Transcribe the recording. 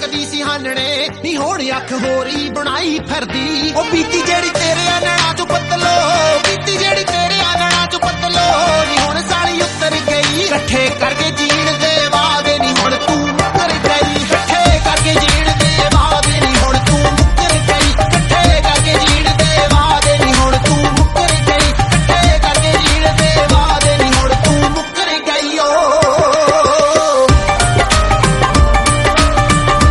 ਲੱਗਦੀ ਸੀ ਹਾਨਣੇ ਨੀ ਹੁਣ ਅੱਖ ਹੋਰੀ ਬਣਾਈ ਫਿਰਦੀ ਉਹ ਬੀਤੀ ਜਿਹੜੀ ਤੇਰੇ ਨੈਣਾ ਚੋਂ ਪਤਲੋ ਬੀਤੀ ਜਿਹੜੀ ਤੇਰੇ